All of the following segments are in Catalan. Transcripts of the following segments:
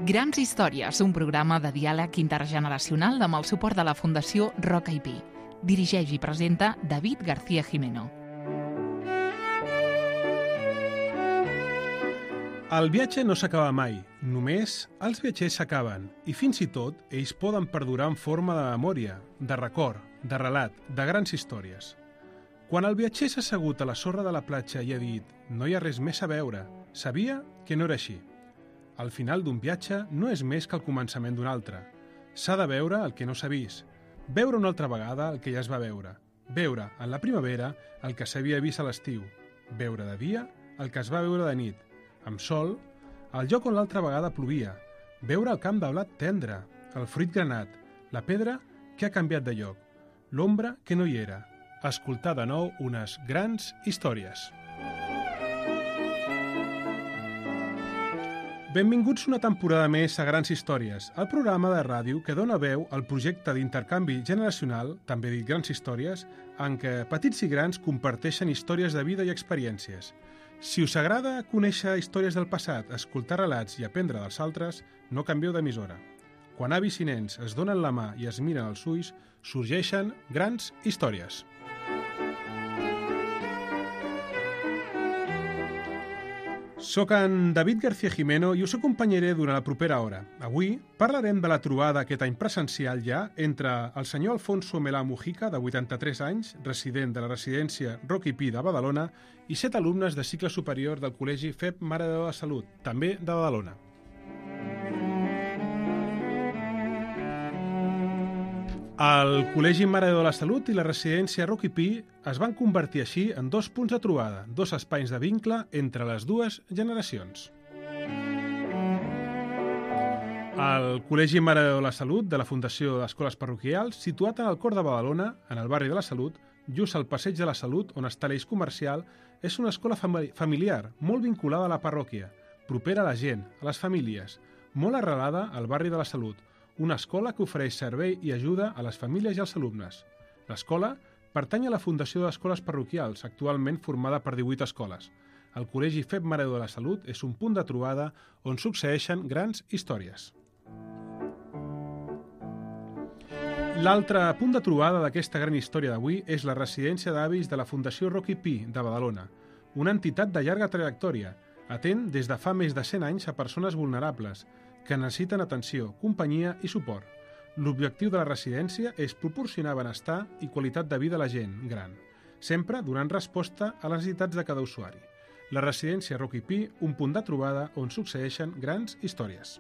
Grans històries, un programa de diàleg intergeneracional amb el suport de la Fundació Roca i Pi. Dirigeix i presenta David García Jimeno. El viatge no s'acaba mai, només els viatgers s'acaben i fins i tot ells poden perdurar en forma de memòria, de record, de relat, de grans històries. Quan el viatger s'ha assegut a la sorra de la platja i ha dit «no hi ha res més a veure», sabia que no era així. El final d'un viatge no és més que el començament d'un altre. S'ha de veure el que no s'ha vist, veure una altra vegada el que ja es va veure, veure en la primavera el que s'havia vist a l'estiu, veure de dia el que es va veure de nit, amb sol, el lloc on l'altra vegada plovia, veure el camp de blat tendre, el fruit granat, la pedra que ha canviat de lloc, l'ombra que no hi era, escoltar de nou unes grans històries. Benvinguts una temporada més a Grans Històries, el programa de ràdio que dona veu al projecte d'intercanvi generacional, també dit Grans Històries, en què petits i grans comparteixen històries de vida i experiències. Si us agrada conèixer històries del passat, escoltar relats i aprendre dels altres, no canvieu d'emissora. Quan avis i nens es donen la mà i es miren als ulls, sorgeixen grans històries. Soc en David García Jimeno i us acompanyaré durant la propera hora. Avui parlarem de la trobada aquest any presencial ja entre el senyor Alfonso Melà Mujica, de 83 anys, resident de la residència Roca i Pi de Badalona, i 7 alumnes de cicle superior del Col·legi FEB Mare de Déu de la Salut, també de Badalona. El Col·legi Mare de Déu de la Salut i la residència Roca i Pi es van convertir així en dos punts de trobada, dos espais de vincle entre les dues generacions. El Col·legi Mare de Déu de la Salut de la Fundació d'Escoles Parroquials, situat en el cor de Badalona, en el barri de la Salut, just al passeig de la Salut, on està l'eix comercial, és una escola familiar, molt vinculada a la parròquia, propera a la gent, a les famílies, molt arrelada al barri de la Salut, una escola que ofereix servei i ajuda a les famílies i als alumnes. L'escola pertany a la Fundació d'Escoles Parroquials, actualment formada per 18 escoles. El Col·legi FEB Mare de Déu de la Salut és un punt de trobada on succeeixen grans històries. L'altre punt de trobada d'aquesta gran història d'avui és la residència d'avis de la Fundació Roca i Pi de Badalona, una entitat de llarga trajectòria, atén des de fa més de 100 anys a persones vulnerables, que necessiten atenció, companyia i suport. L'objectiu de la residència és proporcionar benestar i qualitat de vida a la gent gran, sempre donant resposta a les necessitats de cada usuari. La residència Roca i Pi, un punt de trobada on succeeixen grans històries.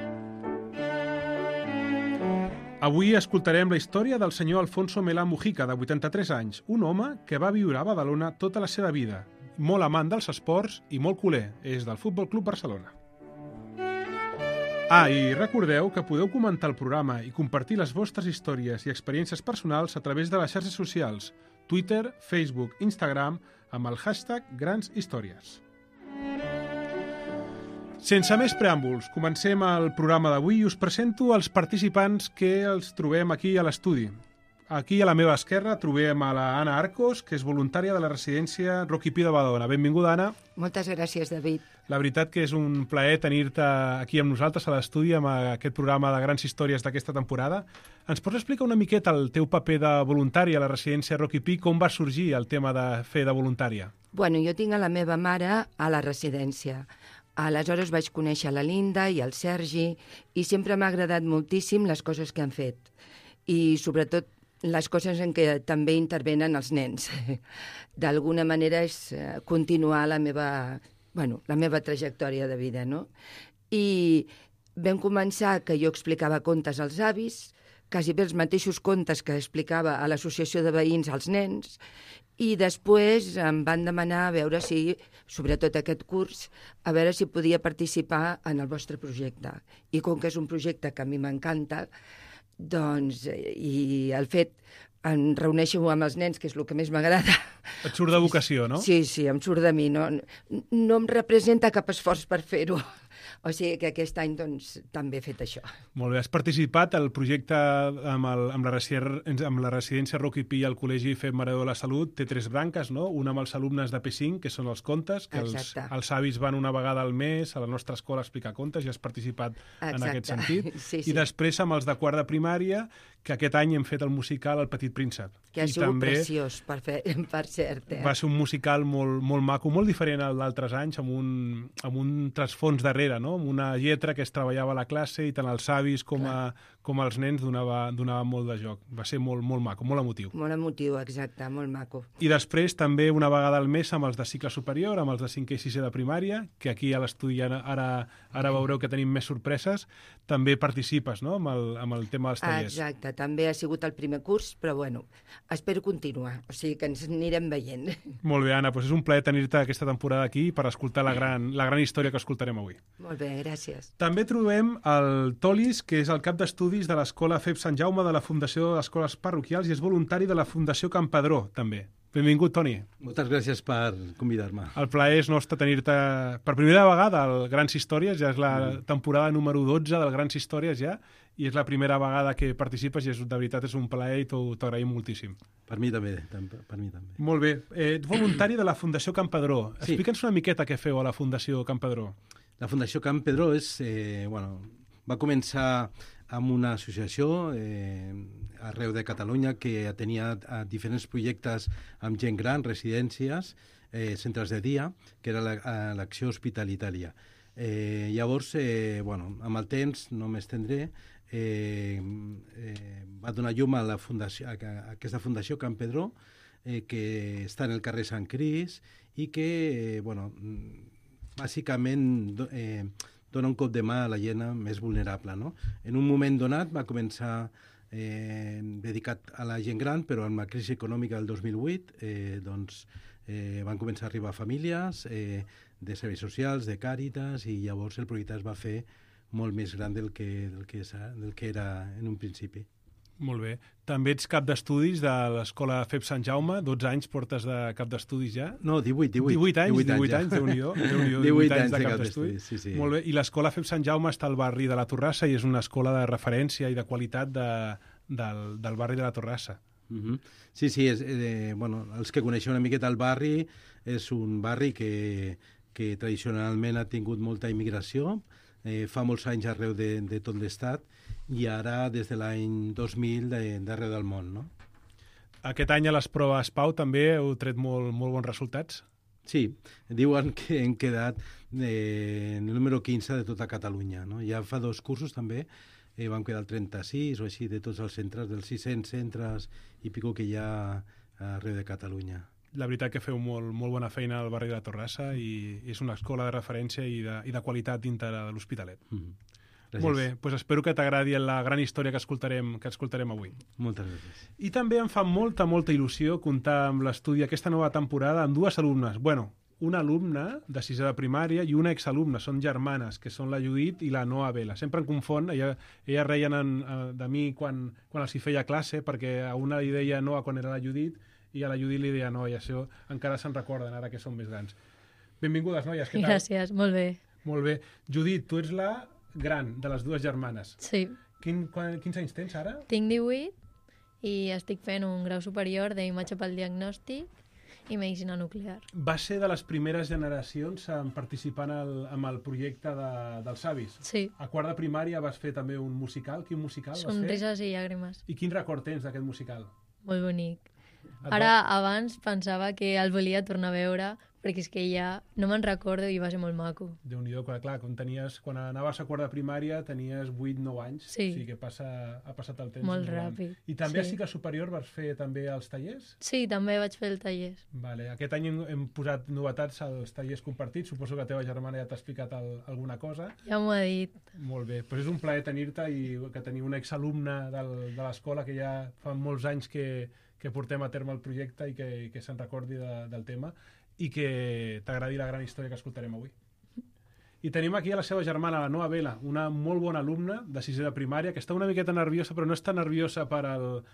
Avui escoltarem la història del senyor Alfonso Melà Mujica, de 83 anys, un home que va viure a Badalona tota la seva vida, molt amant dels esports i molt culer, és del Futbol Club Barcelona. I recordeu que podeu comentar el programa i compartir les vostres històries i experiències personals a través de les xarxes socials, Twitter, Facebook, Instagram, amb el hashtag Grans Històries. Sense més preàmbuls, comencem el programa d'avui i us presento els participants que els trobem aquí a l'estudi. Aquí a la meva esquerra trobem a la Anna Arcos, que és voluntària de la residència Roca i Pi de Badalona. Benvinguda, Anna. Moltes gràcies, David. La veritat que és un plaer tenir-te aquí amb nosaltres a l'estudi amb aquest programa de grans històries d'aquesta temporada. Ens pots explicar una miqueta el teu paper de voluntària a la residència Roca i Pi? Com va sorgir el tema de fer de voluntària? Bueno, jo tinc a la meva mare a la residència. Aleshores vaig conèixer la Linda i el Sergi i sempre m'ha agradat moltíssim les coses que han fet. I sobretot les coses en què també intervenen els nens. D'alguna manera és continuar la meva trajectòria de vida, no? I vam començar que jo explicava contes als avis, quasi bé els mateixos contes que explicava a l'associació de veïns als nens, i després em van demanar a veure si, sobretot aquest curs, a veure si podia participar en el vostre projecte. I com que és un projecte que a mi m'encanta, doncs, i el fet, em reuneixo amb els nens, que és el que més m'agrada. Et surt de vocació, no? Sí, em surt de mi. No em representa cap esforç per fer-ho. O sigui que aquest any doncs, també he fet això. Molt bé, has participat al projecte amb la residència Roca i Pi al Col·legi Fem Maradó de la Salut. Té 3 branques, no? Una amb els alumnes de P5, que són els contes, que els avis van una vegada al mes a la nostra escola a explicar contes, i has participat en aquest sentit. Sí. I després amb els de quart de primària, que aquest any hem fet el musical El Petit Príncep. Que ha sigut preciós, per cert. Va ser un musical molt maco, molt diferent al d'altres anys, amb un trasfons darrere, no? Amb una lletra que es treballava a la classe i tant els avis com els nens donava molt de joc. Va ser molt maco, molt emotiu. Molt emotiu, exacte, molt maco. I després també una vegada al mes amb els de cicle superior, amb els de 5è i 6è de primària, que aquí a l'estudi ara veureu que tenim més sorpreses. També participes, no?, amb el tema dels tallers. Exacte, també ha sigut el primer curs, però bueno, espero continuar, o sigui que ens anirem veient. Molt bé, Anna, doncs és un plaer tenir-te aquesta temporada aquí per escoltar la gran història que escoltarem avui. Molt bé, gràcies. També trobem el Tolis, que és el cap d'estudis de l'Escola FEB Sant Jaume de la Fundació d'Escoles Parroquials i és voluntari de la Fundació Campdró, també. Benvingut, Toni. Moltes gràcies per convidar-me. El plaer és nostre tenir-te per primera vegada al Grans Històries, ja és la temporada número 12 del Grans Històries ja, i és la primera vegada que participes i de veritat és un plaer i t'ho agraïm moltíssim. Per mi també, per mi també. Molt bé. Ets voluntari de la Fundació Campdró. Sí. Explica'ns una miqueta què feu a la Fundació Campdró. La Fundació Campdró va començar amb una associació arreu de Catalunya que tenia diferents projectes amb gent gran, residències, centres de dia, que era l'acció hospitalitària. Llavors, amb el temps, no m'estendré, va donar llum a aquesta Fundació Campdró, que està en el carrer Sant Cris i que, bàsicament dona un cop de mà a la gent més vulnerable, no? En un moment donat va començar dedicat a la gent gran, però amb la crisi econòmica del 2008 van començar a arribar famílies de serveis socials, de Càritas, i llavors el projecte es va fer molt més gran del que era en un principi. Molt bé. També ets cap d'estudis de l'Escola FEB Sant Jaume. 12 anys portes de cap d'estudis ja? No, 18 anys, Déu-n'hi-do. 18 anys de cap d'estudis, sí. Molt bé. I l'Escola FEB Sant Jaume està al barri de la Torrassa i és una escola de referència i de qualitat del barri de la Torrassa. Sí, els que coneixen una miqueta el barri, és un barri que tradicionalment ha tingut molta immigració, fa molts anys arreu de tot l'estat, i ara des de l'any 2000 d'arreu del món, no? Aquest any a les proves Pau també heu tret molt bons resultats? Sí, diuen que hem quedat en el número 15 de tota Catalunya, no? Ja fa 2 cursos també vam quedar el 36 o així de tots els centres, dels 600 centres i pico que hi ha arreu de Catalunya. La veritat que feu molt bona feina al barri de la Torrassa i és una escola de referència i de qualitat dintre de l'Hospitalet. Gràcies. Molt bé, doncs espero que t'agradi la gran història que escoltarem avui. Moltes gràcies. I també em fa molta il·lusió comptar amb l'estudi aquesta nova temporada amb 2 alumnes. Una alumna de 6è de primària i una exalumna, són germanes, que són la Judit i la Noa Vela. Sempre em confon, elles reien de mi quan els hi feia classe, perquè a una li deia Noa quan era la Judit i a la Judit li deia Noa, i això encara se'n recorden ara que són més grans. Benvingudes, noies, què tal? Gràcies, molt bé. Molt bé. Judit, tu ets la gran de les 2 germanes. Sí. Quins anys tens ara? Tinc 18 i estic fent un grau superior d'imatge pel diagnòstic i medicina nuclear. Va ser de les primeres generacions participant en el projecte dels avis. Sí. A quart de primària vas fer també un musical. Quin musical vas fer? Sonrises i llàgrimes. I quin record tens d'aquest musical? Molt bonic. Ara, abans pensava que el volia tornar a veure, perquè és que ja no me'n recordo i va ser molt maco. Déu-n'hi-do, clar, quan anaves a quart de primària tenies 8-9 anys, sí. O sigui que ha passat el temps. Molt ràpid. I també a cicle superior vas fer també els tallers? Sí, també vaig fer el tallers. Vale. Aquest any hem posat novetats als tallers compartits, suposo que la teva germana ja t'ha explicat alguna cosa. Ja m'ho ha dit. Molt bé, doncs és un plaer tenir-te i que tenir una exalumna de l'escola que ja fa molts anys que portem a terme el projecte i que se'n recordi del tema i que t'agradi la gran història que escoltarem avui. I tenim aquí a la seva germana, la Noa Vela, una molt bona alumna de 6è de primària, que està una miqueta nerviosa, però no està nerviosa per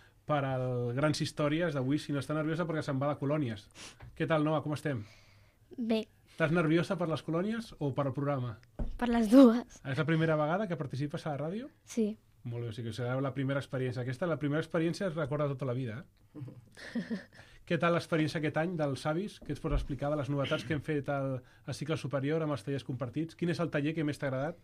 al Grans Històries d'avui, sinó està nerviosa perquè se'n va de colònies. Què tal, Noa, com estem? Bé. Estàs nerviosa per les colònies o per al programa? per les dues. És la primera vegada que participes a la ràdio? Sí. Molt bé, o sigui que serà la primera experiència. Aquesta, la primera experiència es recorda tota la vida, Què tal l'experiència aquest any dels avis? Què ens pots explicar de les novetats que hem fet al cicle superior amb els tallers compartits? Quin és el taller que més t'ha agradat?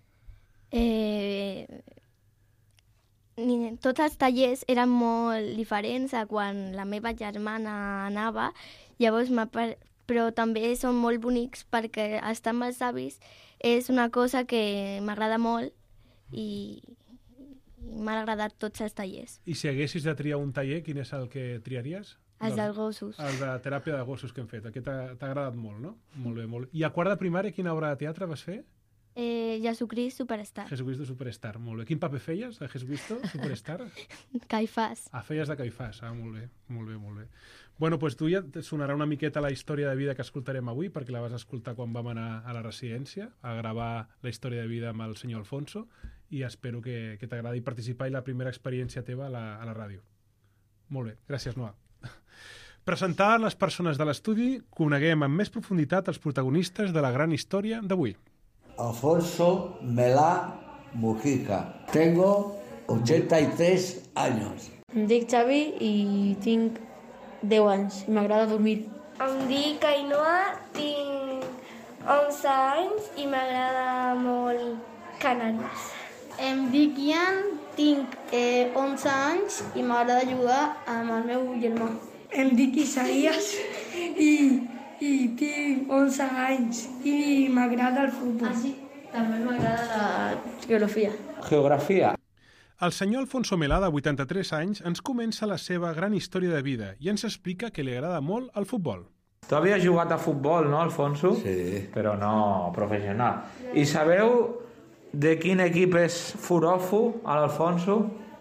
Tots els tallers eren molt diferents a quan la meva germana anava, llavors però també són molt bonics perquè estar amb els avis és una cosa que m'agrada molt i m'han agradat tots els tallers. I si haguessis de triar un taller, quin és el que triaries? Els dels gossos. El de teràpia de gossos que hem fet. Aquest t'ha agradat molt, no? Molt bé, molt bé. I a quart de primària, quina obra de teatre vas fer? Jesucrist Superstar. Jesucristo Superstar, molt bé. Quin paper feies de Jesucristo Superstar? Caifàs. Feies de Caifàs, molt bé, molt bé, molt bé. Bueno, doncs tu ja et sonarà una miqueta la història de vida que escoltarem avui, perquè la vas escoltar quan vam anar a la residència a gravar la història de vida amb el senyor Alfonso, i espero que t'agradi participar i la primera experiència teva a la ràdio. Molt bé, gràcies, Noa. Presentades les persones de l'estudi, coneguem amb més profunditat els protagonistes de la gran història d'avui. Alfonso Melá Mujica. Tengo 83 años. Em dic Xavi i tinc 10 anys i m'agrada dormir. Em dic Ainhoa, tinc 11 anys i m'agrada molt Canàries. Em dic Ian, tinc 11 anys i m'agrada jugar amb el meu germà. Em dic Isaías i tinc 11 anys i m'agrada el futbol. Ah, sí? També m'agrada la geografia. Geografia. El senyor Alfonso Melá, de 83 anys, ens comença la seva gran història de vida i ens explica que li agrada molt el futbol. Tu havies jugat a futbol, no, Alfonso? Sí. Però no professional. I sabeu de quin equip és foròfo, l'Alfonso?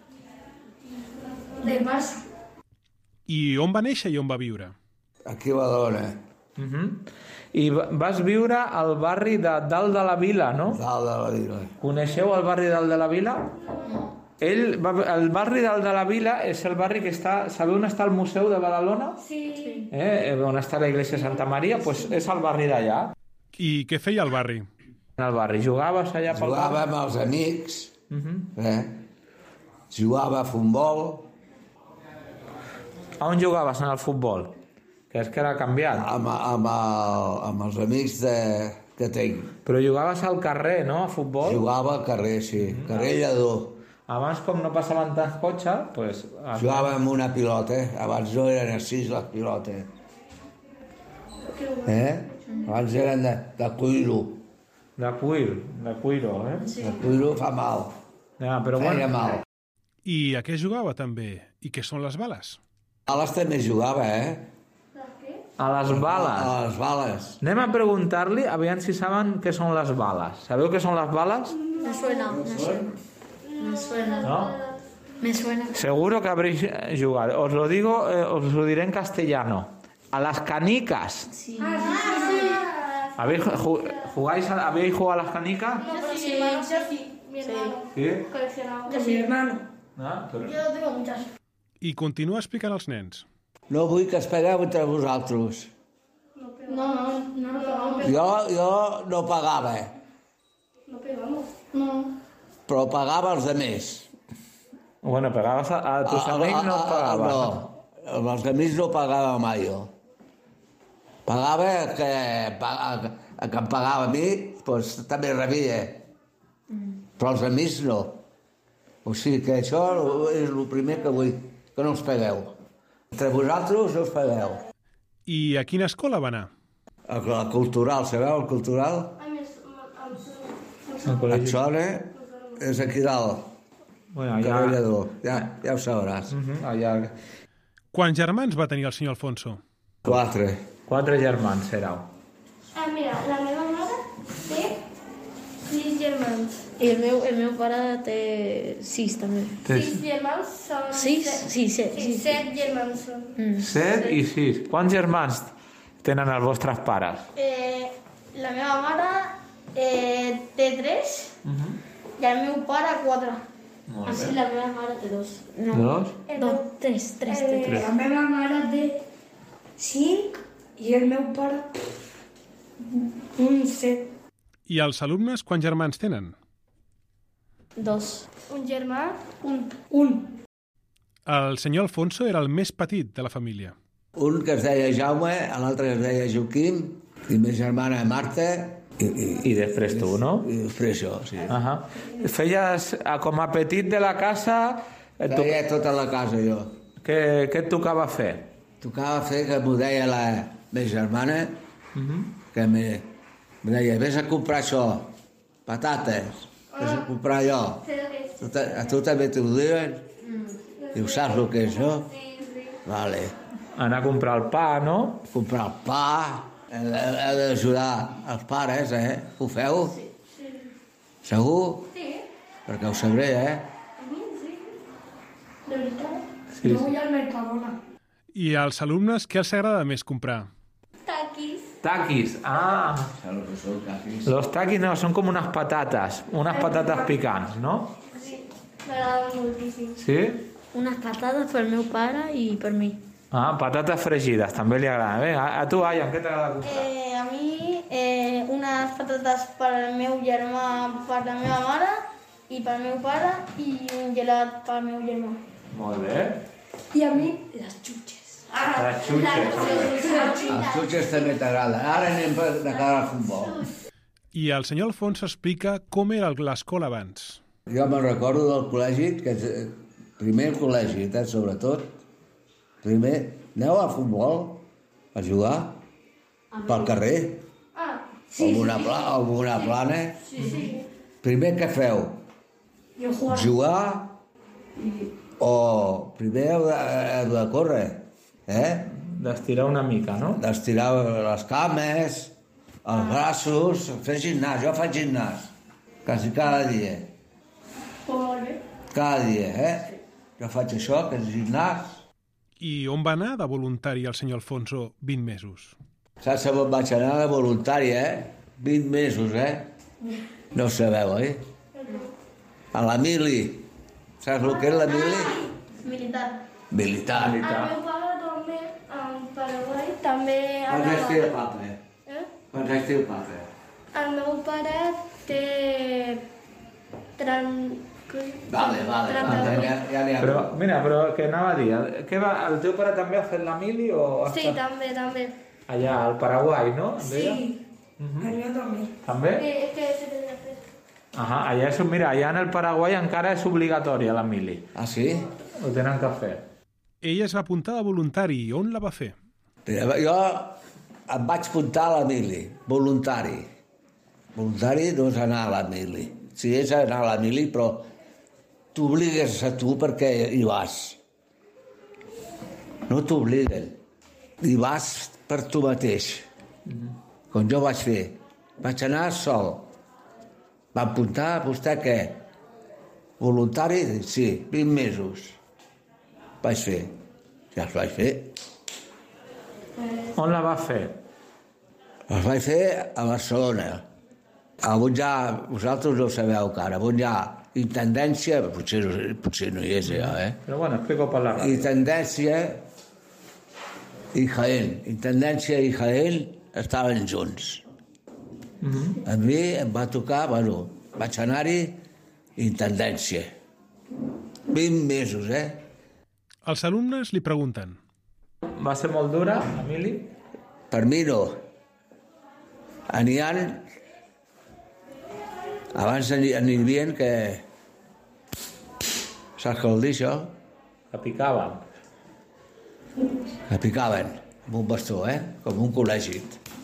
Del Barça. I on va néixer i on va viure? Aquí a Badalona. I vas viure al barri de Dalt de la Vila, no? Dalt de la Vila. Coneixeu el barri Dalt de la Vila? El barri Dalt de la Vila és el barri que està... Sabeu on està el Museu de Badalona? Sí. On està la Iglesia Santa Maria? Doncs és el barri d'allà. I què feia al barri? En el barri. Jugaves allà pel barri? Jugava amb els amics. Jugava a futbol. A on jugaves en el futbol? Que és que era canviat. Amb els amics que tinc. Però jugaves al carrer, no, a futbol? Jugava al carrer, sí. Carrer Lledó. Abans, com no passaven tants cotxes, doncs... Jugava amb una pilota. Abans no eren així les pilotes. Abans eren de cuiro. De cuiro, eh? Sí. De cuiro fa mal. Ja, però feia mal. I a què jugava també? I què són les bales? A les també jugava, A les bales? A les bales. Anem a preguntar-li, aviam si saben què són les bales. Sabeu què són les bales? Me suena. ¿No? Me suena. Seguro que habréis jugado. Os lo diré en castellano. A las canicas. Sí. ¿Habéis jugado a las canicas? Sí. Mi hermano. ¿Sí? Coleccionaba. De mi hermano. Yo tengo muchas. I continua explicant als nens. No vull que es pegueu entre vosaltres. No. Jo no pagava. No pegamos. No. Però pagava els altres. Bueno, pegabas a tus amics, no pagabas. No, amb els amics no pagava mai jo. Pagava que em pagava a mi, doncs també rebia. Però els amics no. O sigui que això és el primer que vull, que no us pegueu. Entre vosaltres no us pegueu. I a quina escola va anar? A la cultural, sabeu el cultural? El Xone és aquí dalt. Bueno, ja ho sabràs. Allà. Quants germans va tenir el senyor Alfonso? 4. 4 germans, éreu. Mira, la meva mare té 6 germans. I el meu pare té 6 també. 6 germans són... 6? Sí, 7. 7 germans són. 7 i 6. Quants germans tenen els vostres pares? La meva mare té 3 i el meu pare 4. Així la meva mare té 2. No. 3. La meva mare té 5 i el meu pare un 7. I els alumnes quants germans tenen? 2. Un germà? Un. El senyor Alfonso era el més petit de la família. Un que es deia Jaume, l'altre que es deia Joaquim, i ma germana Marta... I després tu, no? I després jo, sí. Feies, com a petit de la casa... Feia tota la casa, jo. Què et tocava fer? Tocava fer, que m'ho deia la meva germana, que me deia, vés a comprar això, patates, vés a comprar allò. A tu també t'ho diuen? Diu, saps el que és, no? Vale. Anar a comprar el pa, no? Comprar el pa... Heu d'ajudar els pares, Ho feu? Sí. Segur? Sí. Perquè ho sabré, A mi sí. De veritat. Sí. Jo vull al Mercadona. I als alumnes què els agrada més comprar? Taquis. Taquis, ah. Saps que són taquis? Los taquis no, són com unes patates picants, no? Sí, m'agraden moltíssim. Sí? Unes patates pel meu pare i per mi. Ah, patates fregides, també li agraden. Bé, a tu, Ayan, què t'agrada comprar? A mi, unes patates per al meu germà, per la meva mare, i per al meu pare, i un gelat per al meu germà. Molt bé. I a mi, les xutxes. Les xutxes. Els xutxes també t'agraden. Ara anem de cara al futbol. I el senyor Alfonso explica com era l'escola abans. Jo me'n recordo del col·legi, que primer el col·legi, sobretot. Primer, aneu al futbol a jugar pel carrer, amb una plana. Primer què feu? Jugar o primer heu de córrer, D'estirar una mica, no? D'estirar les cames, els braços, fer gimnàs. Jo faig gimnàs, quasi cada dia. Molt bé. Cada dia, Jo faig això, que és gimnàs. I on va anar de voluntari el senyor Alfonso 20 mesos? Saps on vaig anar de voluntari, 20 mesos, No ho sabeu, A la mili. Saps el que és la mili? Militar. El meu pare també, en Paraguai, també... Quants anys té el pare? Quants anys té el pare? El meu pare té... Vale, ja n'hi ha. Però què anava a dir? El teu pare també ha fet la mili o... Sí, també. Allà, al Paraguai, no? Sí, allà també. També? Que se té de fer. Allà en el Paraguai encara és obligatòria la mili. Ah, sí? Ho tenen que fer. Ell es va apuntar de voluntari i on la va fer? Jo em vaig apuntar a la mili, voluntari. Voluntari no és anar a la mili. Sí, és anar a la mili, però t'obligues a tu perquè hi vas. No t'obliguen. Hi vas per tu mateix. Com jo vaig fer. Vaig anar sol. Va apuntar, vostè què? Voluntari? Sí, 20 mesos. Vaig fer. Ja els vaig fer. On la va fer? Els vaig fer a Barcelona. On ja, vosaltres no ho sabeu encara, on hi ha intendència, potser no hi és ja, Però bueno, explico per la ràdio. Intendència i Jaén. Intendència i Jaén estaven junts. A mi em va tocar, vaig anar-hi intendència. 20 mesos, Els alumnes li pregunten. Va ser molt dura, Emili? Per mi no. N'hi ha... Abans n'hi havia que... Saps què vol dir, això? Que picaven. Que picaven, amb un bastó, com un col·legi.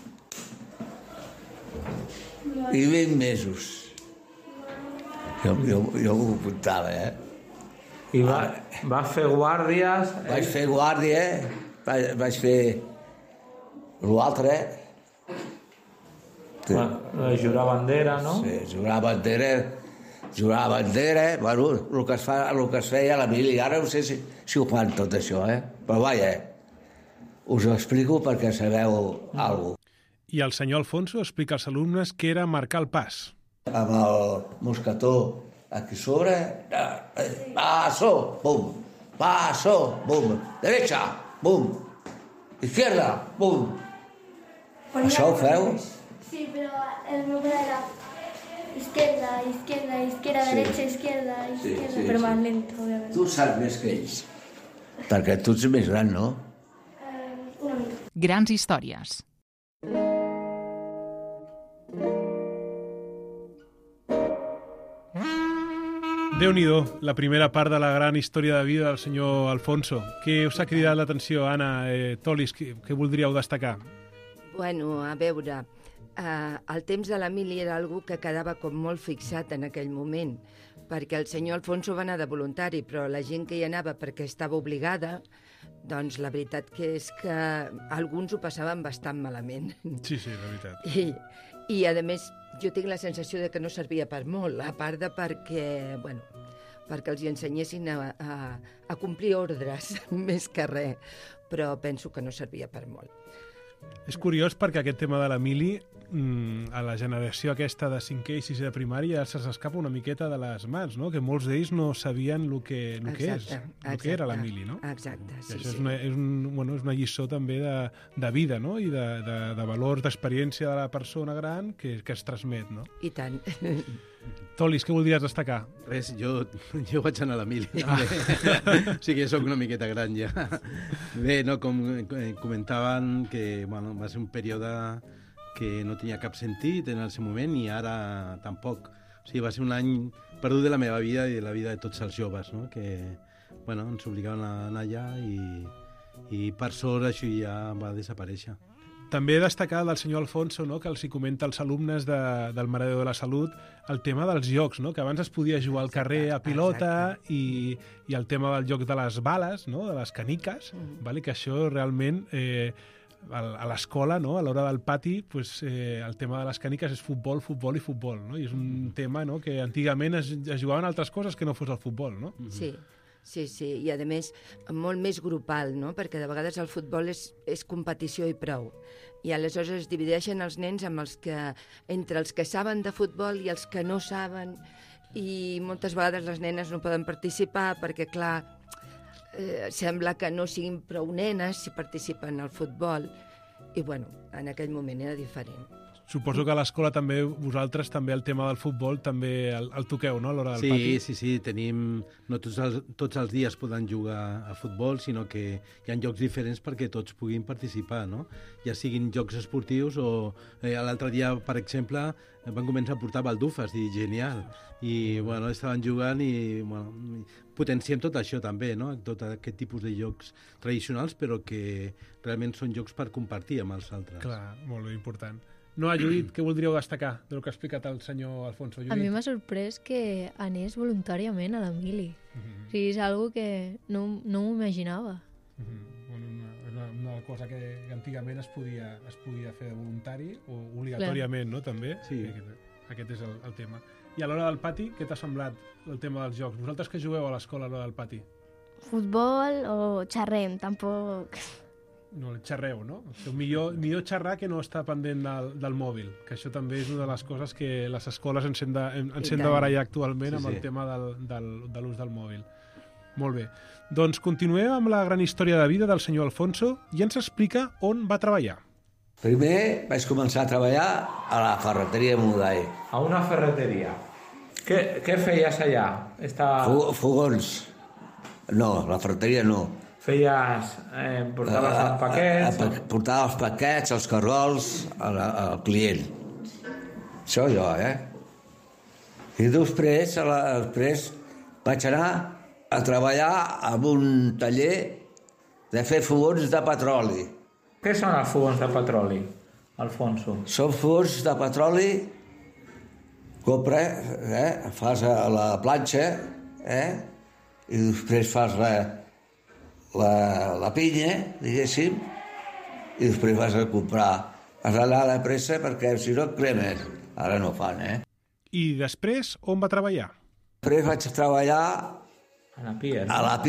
I 20 mesos. Jo m'ho apuntava, I va fer guàrdies... Vaig fer guàrdia, vaig fer l'altre, Jurar bandera, no? Sí, jurar bandera, bueno, el que es feia a la mili. Ara no sé si ho fan tot això, però vaja, us ho explico perquè sabeu alguna cosa. I el senyor Alfonso explica als alumnes què era marcar el pas. Amb el mosquetó aquí sobre, paso, bum, paso, bum, derecha, bum, izquierda, bum. Això ho feu? Sí, però el meu pare era izquierda, izquierda, izquierda, derecha, izquierda, izquierda. Sí, Però sí. más lento, obviamente. Tu saps més que ells. Perquè tu ets més gran, no? Una mica. Grans històries. Déu-n'hi-do, la primera part de la gran història de vida del senyor Alfonso. Què us ha cridat l'atenció, Anna, Tolis, què voldríeu destacar? Bueno, a veure, el temps de l'Emili era algú que quedava com molt fixat en aquell moment, perquè el senyor Alfonso va anar de voluntari, però la gent que hi anava perquè estava obligada, doncs la veritat que és que alguns ho passaven bastant malament. Sí, la veritat. I a més, jo tinc la sensació de que no servia per molt, a part de perquè els hi ensenyessin a complir ordres, més que res, però penso que no servia per molt. És curiós perquè aquest tema de l'Emili, a la generació aquesta de 5è i 6è de primària, se'ls escapa una miqueta de les mans, no? Que molts d'ells no sabien el que era l'Emili, no? Exacte, sí. I això és una lliçó també de vida, no? I de valors, d'experiència de la persona gran que es transmet, no? I tant. Tolis, què voldries destacar? Res, jo vaig anar a l'Emili. O sigui que sóc una miqueta gran ja. Bé, no, com comentaven, que va ser un període que no tenia cap sentit en el seu moment i ara tampoc. O sigui, va ser un any perdut de la meva vida i de la vida de tots els joves, no? Que ens obligaven a anar allà i per sort això ja va desaparèixer. També destacar del senyor Alfonso, no, que els hi comenta als alumnes del Maredeu de la Salut el tema dels jocs, no, que abans es podia jugar al carrer a pilota i el tema del joc de les bales, no, de les caniques, vale, que això realment a l'escola, no, a l'hora del pati, el tema de les caniques és futbol, futbol i futbol, no? I és un tema, no, que antigament es jugaven altres coses que no fos el futbol, no? Sí, i a més molt més grupal, no? Perquè de vegades el futbol és competició i prou. I aleshores es divideixen els nens entre els que saben de futbol i els que no saben, i moltes vegades les nenes no poden participar perquè, clar, sembla que no siguin prou nenes si participen al futbol. I, en aquell moment era diferent. Suposo que a l'escola també, vosaltres també el tema del futbol també el toqueu, no?, a l'hora del pati. Sí, tenim... No tots els dies poden jugar a futbol, sinó que hi ha jocs diferents perquè tots puguin participar, no? Ja siguin jocs esportius o... L'altre dia, per exemple, van començar a portar baldufes, i genial. I, estaven jugant i potenciem tot això també, no? Tot aquest tipus de jocs tradicionals, però que realment són jocs per compartir amb els altres. Clar, molt bé, important. No, Judit, què voldríeu destacar del que ha explicat el senyor Alfonso? Judit? A mi m'ha sorprès que anés voluntàriament a l'Emili. O sigui, és algo que no m'ho imaginava. Una cosa que antigament es podia fer de voluntari o obligatòriament, no, també? Sí. Aquest és el tema. I a l'hora del pati, què t'ha semblat el tema dels jocs? Vosaltres que jugueu a l'escola a l'hora del pati? Futbol o xerrem, tampoc... No, xerreu, no? Millor xerrar que no estar pendent del mòbil, que això també és una de les coses que les escoles ens hem de barallar actualment amb el tema de l'ús del mòbil. Molt bé. Doncs continuem amb la gran història de vida del senyor Alfonso i ens explica on va treballar. Primer vaig començar a treballar a la ferreteria de Moldai. A una ferreteria. Què feies allà? Fogons. No, la ferreteria no. Portaves els paquets? Portava els paquets, els cargols, al client. Això jo, I després vaig anar a treballar en un taller de fer fogons de petroli. Què són els fogons de petroli, Alfonso? Són fogons de petroli, fas a la planxa, i després fas la pinya, diguéssim, i després vas a comprar. Has d'anar de pressa perquè si no et cremes. Ara no fan, I després, on va treballar? Després vaig treballar a la Pier.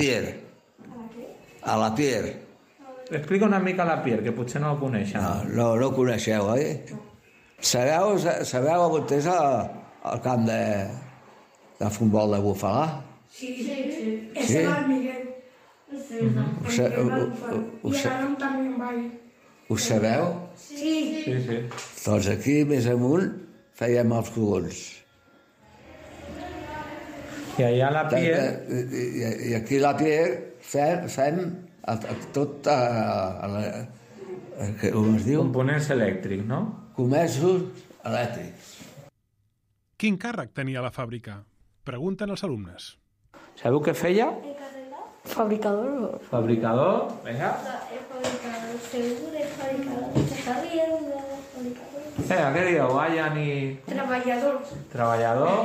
A la Pier. Explica una mica la Pier, que potser no la coneixen. No ho coneixeu, oi? Sabeu on és el camp de futbol de Bufalà? Sí. És el Miguel. I ara també en vaig. Ho sabeu? Sí. Doncs aquí, més amunt, fèiem els fogons. I allà a la Pier... I aquí a la Pier fem tot... Com es diu? Components elèctrics, no? Comerços elèctrics. Quin càrrec tenia la fàbrica? Pregunten els alumnes. Sabeu què feia? Fabricador. Fabricador, vinga. Fabricador seguro, fabricador de carriendo, fabricador... Què dieu? Vayan i... Treballador. Treballador.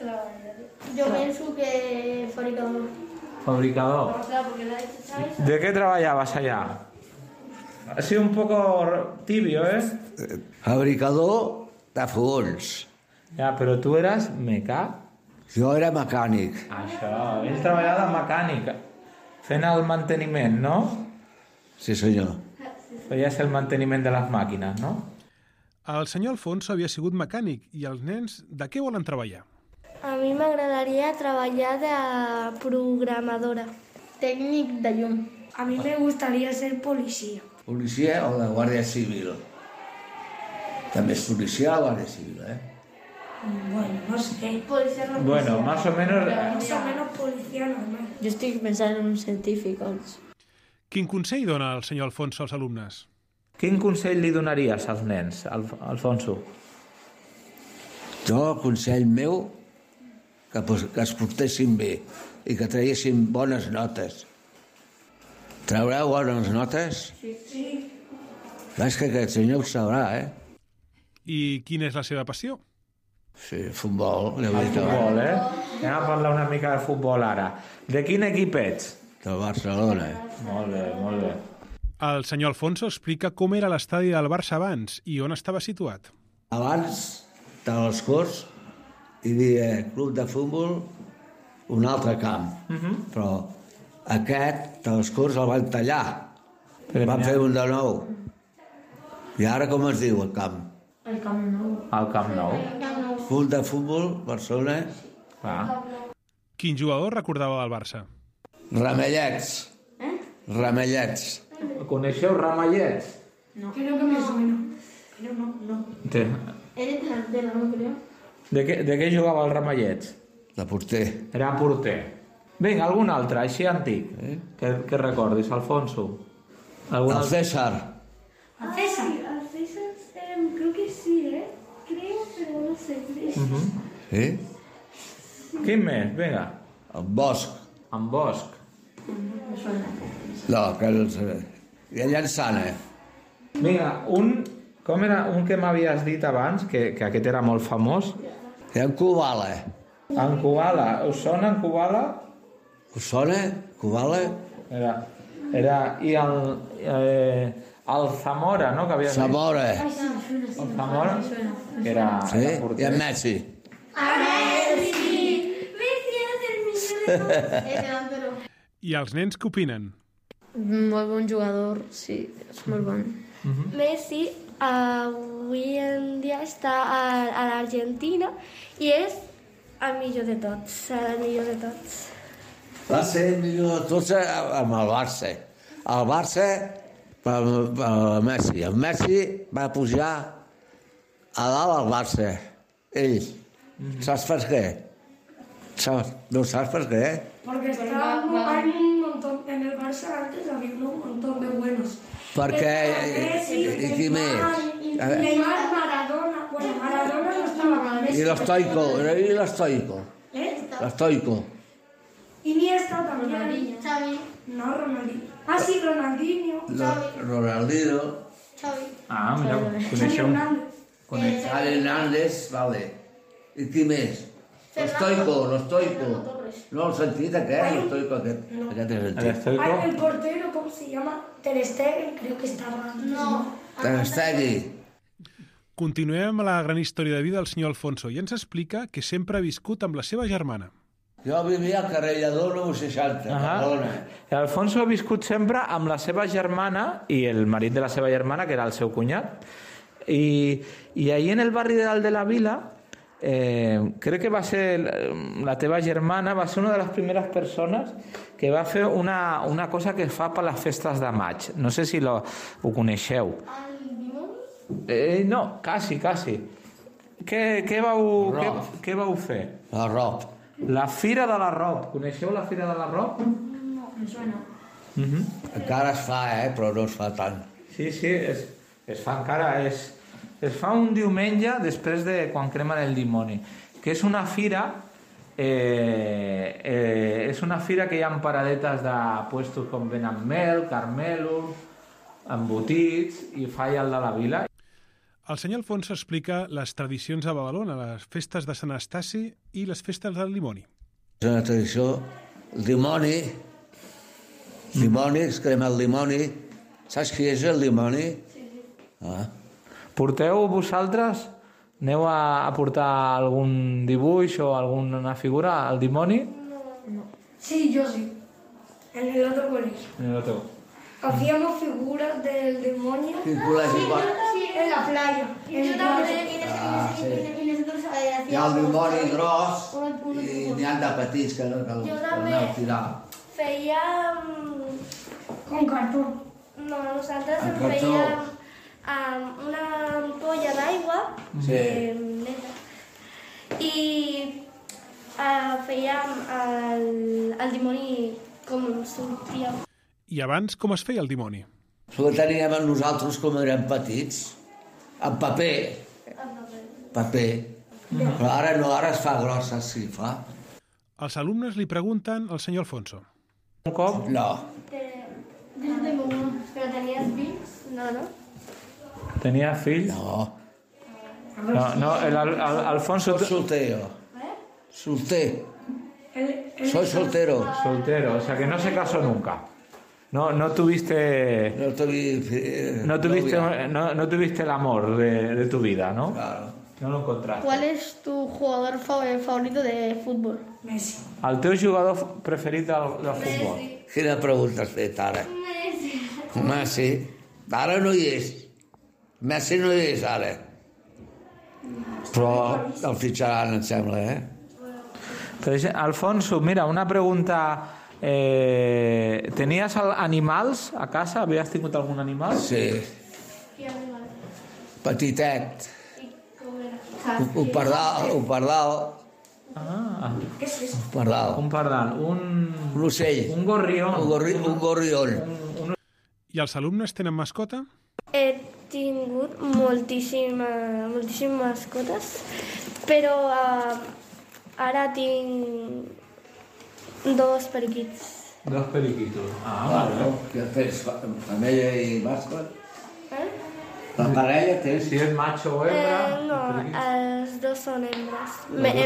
Yo pienso que fabricador. Fabricador. Claro, porque la hecho, ¿sabes? ¿De qué trabajabas allá? Ha sido un poco tibio, ¿eh? Fabricador de fogons. Ja, però tu eres mecà? Jo era mecànic. Això, ell treballava de mecànic, fent el manteniment, no? Sí, senyor. Feies el manteniment de les màquines, no? El senyor Alfonso havia sigut mecànic i els nens de què volen treballar? A mi m'agradaria treballar de programadora. Tècnic de llum. A mí me gustaría ser policía. Policia o de Guàrdia Civil. També és policia o Guàrdia Civil, Bueno, no sé. Policía no. Bueno, más o menos... Más o menos policía normal. Jo estic pensant en un científic. Quin consell dona el senyor Alfonso als alumnes? Quin consell li donaries als nens, Alfonso? Jo, el consell meu, que es portessin bé i que traguessin bones notes. Traureu bones notes? Sí. És que aquest senyor ho sabrà, I quina és la seva passió? Sí, futbol. El futbol, Anem a parlar una mica de futbol ara. De quin equip ets? Del Barcelona. Molt bé, molt bé. El senyor Alfonso explica com era l'estadi del Barça abans i on estava situat. Abans de les Corts hi havia club de futbol, un altre camp. Però aquest, de les Corts, el van tallar. Van fer un de nou. I ara com es diu el camp? El Camp Nou. El Camp Nou. Club de futbol, Barcelona. Quin jugador recordava del Barça? Ramellets. Ramellets. Coneixeu Ramallets? No. Creo que me suena. Pero no. Eres delantero, no creo. De què jugava el Ramallets? De porter. Era porter. Vinga, algun altre, així antic, que recordis, Alfonso. El César. ¿A César? Al César, creo que sí, Creo, pero no sé. Sí? Quin més? Vinga. El Bosch. En Bosch. No, que els... I a Llançana. Vinga, com era un que m'havies dit abans, que aquest era molt famós? I en Kubala. En Kubala. Us sona en Kubala? Us sona? Kubala? Era... I el Zamora, no? Que havia Zamora. El Zamora, que era... Sí? I en Messi. I els nens què opinen? Molt bon jugador, sí, és molt bon. Messi avui en dia està a l'Argentina i és el millor de tots, Va ser el millor de tots amb el Barça. El Barça per Messi. El Messi va pujar a dalt al Barça. Ell. Saps per què? No saps per què? Porque hay un montón, en el Barça antes había un montón de buenos. Perquè... I qui més? Neymar, Maradona, bueno, Maradona no estaba mal. I l'Stoico. L'Stoico. Iniesta también. Xavi. No, Ronaldinho. Ah, sí, Ronaldinho. Ronaldinho. Xavi. Ah, mira, coneixeu... Xavi Hernández, vale. I qui més? L'Stoico. No el sentit aquest, l'Stoico aquest. Aquest és el sentit. El portero, ¿cómo se llama? Ter Stegen, creo que estaba antes. No. Ter Stegen. Continuem amb la gran història de vida del senyor Alfonso i ens explica que sempre ha viscut amb la seva germana. Jo vivia al carrer Lledó número 60, Barcelona. Alfonso ha viscut sempre amb la seva germana i el marit de la seva germana, que era el seu cunyat. I ahí en el barri de dalt de la vila crec que va ser la teva germana, va ser una de les primeres persones que va fer una cosa que es fa per les festes de maig. No sé si ho coneixeu. No, quasi. Què vau fer? L'arrop. La Fira de l'Arrop. Coneixeu la Fira de l'Arrop? No, me suena. Encara es fa, però no es fa tant. Sí, es fa encara. Es fa un diumenge després de quan cremen el dimoni, que és una fira que hi ha paradetes de puestos com venen mel, carmelo, embotits i falla al de la vila. El senyor Alfonso explica les tradicions a Badalona, les festes de Sant Estasi i les festes del dimoni. És una tradició, el dimoni, es crema el dimoni. Saps qui és el dimoni? Sí. Porteu vosaltres? Aneu a portar algun dibuix o alguna figura al dimoni? No. Sí, yo sí. En el otro colegio. En el otro. Hacíamos figuras del demonio. En la playa. Hi ha el dimoni gros i n'hi ha de petits que no aneu a tirar. Fèiem... Con cartón. No, nosaltres fèiem una ampolla d'aigua i fèiem el dimoni com sortia. I abans com es feia el dimoni? Ho teníem nosaltres com érem petits, en paper. Però ara no, ara es fa grossa, sí, fa. Els alumnes li pregunten al senyor Alfonso. Un cop? No. Yo tengo uno. ¿Pero tenías fills? No. Tenia fills? No, Alfonso... Soy soltero. Solter. Soy soltero. Soltero, o sea que no se casó nunca. No tuviste el amor de tu vida, ¿no? Claro. No lo encontraste. ¿Cuál es tu jugador favorito de fútbol? Messi. El teu jugador preferit del futbol? Quina pregunta has fet ara? Messi. Ara no hi és. Messi no hi és ara. Però el fitxaran, em sembla, Alfonso, mira, una pregunta... ¿Tenías animals a casa? ¿Habías tingut algun animal? Sí. ¿Qué animal? Petitet. Un pardal. ¿Qué es eso? Un pardal. Un ocell. Un gorrión. Un gorrión. I els alumnes tenen mascota? He tingut moltíssimes mascotes, però ara tinc 2 periquits. 2 periquitos. Vale. Què tens? Femella i mascle? La parella tens? Si és macho o hembra... No, els 2 són hembres.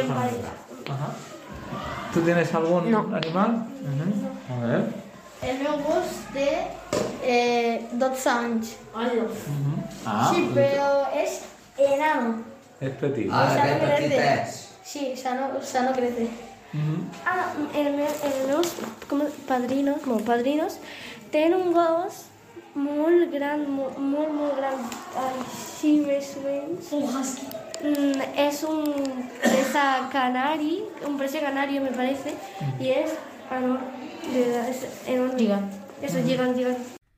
¿Tú tienes algún animal? A ver. El meu gos té 12 anys. Sí, però és enano. És petit. Aquest petitets. Sí, o sea, no crece. Els meus padrinos tenen un gos molt gran, molt gran, així més o menys. Un husky. Es un presa canario, me parece, y es enorme. Gigant. Eso, gigant.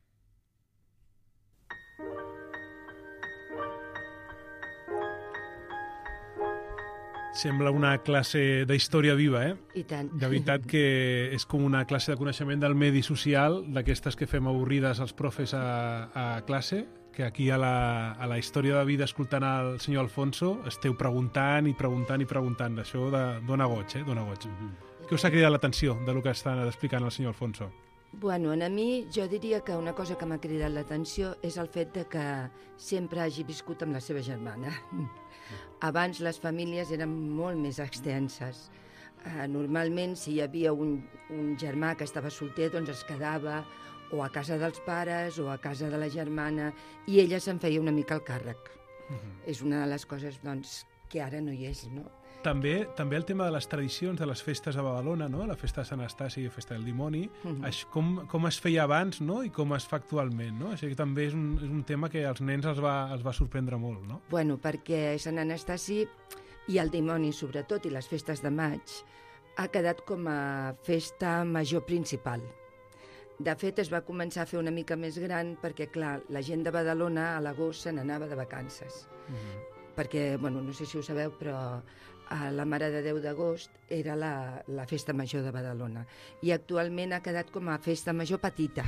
Sembla una classe de història viva, I tant. De veritat que és com una classe de coneixement del medi social, d'aquestes que fem avorrides els profes a classe, que aquí a la història de vida, escoltant el senyor Alfonso, esteu preguntant. Això dona goig, dona goig. Què us ha cridat l'atenció del que està explicant el senyor Alfonso? Bueno, a mi jo diria que una cosa que m'ha cridat l'atenció és el fet de que sempre hagi viscut amb la seva germana. Abans les famílies eren molt més extenses. Normalment, si hi havia un germà que estava solter, doncs es quedava o a casa dels pares o a casa de la germana, i ella se'n feia una mica el càrrec. És una de les coses, doncs, que ara no hi és, no? També el tema de les tradicions de les festes a Badalona, no? La festa de Sant Estasi i la festa del dimoni, com es feia abans, no? I com es fa actualment, no? Això també és un tema que als nens els va sorprendre molt, no? Bueno, perquè Sant Anastasi i el dimoni, sobretot, i les festes de maig, ha quedat com a festa major principal. De fet, es va començar a fer una mica més gran perquè, clar, la gent de Badalona a l'agost se n'anava de vacances. Perquè, bueno, no sé si ho sabeu, però la Mare de Déu d'agost era la festa major de Badalona. I actualment ha quedat com a festa major petita.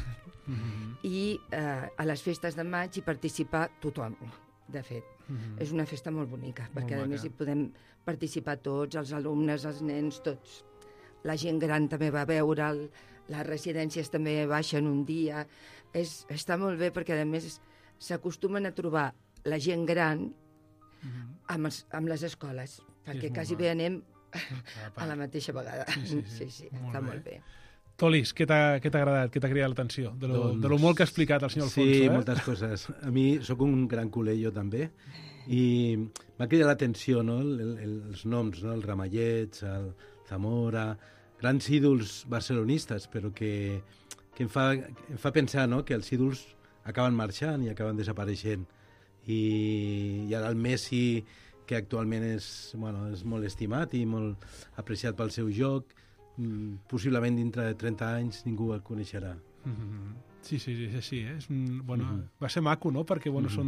I a les festes de maig hi participa tothom, de fet. És una festa molt bonica, perquè a més hi podem participar tots, els alumnes, els nens, tots. La gent gran també va veure'l, les residències també baixen un dia. Està molt bé perquè, a més, s'acostumen a trobar la gent gran amb les escoles, perquè quasi bé anem a la mateixa vegada. Sí, està molt bé. Tolis, què t'ha agradat, què t'ha cridat l'atenció? De lo molt que ha explicat el senyor Alfonso. Sí, moltes coses. A mi sóc un gran culer, jo també, i m'ha cridat l'atenció, no? Els noms, no? El Ramallets, el Zamora, grans ídols barcelonistes, però que em fa pensar, no? Que els ídols acaben marxant i acaben desapareixent. I ara el Messi, que actualment és molt estimat i molt apreciat pel seu joc, possiblement dintre de 30 anys ningú el coneixerà. Sí, és així. Va ser maco, no? Perquè són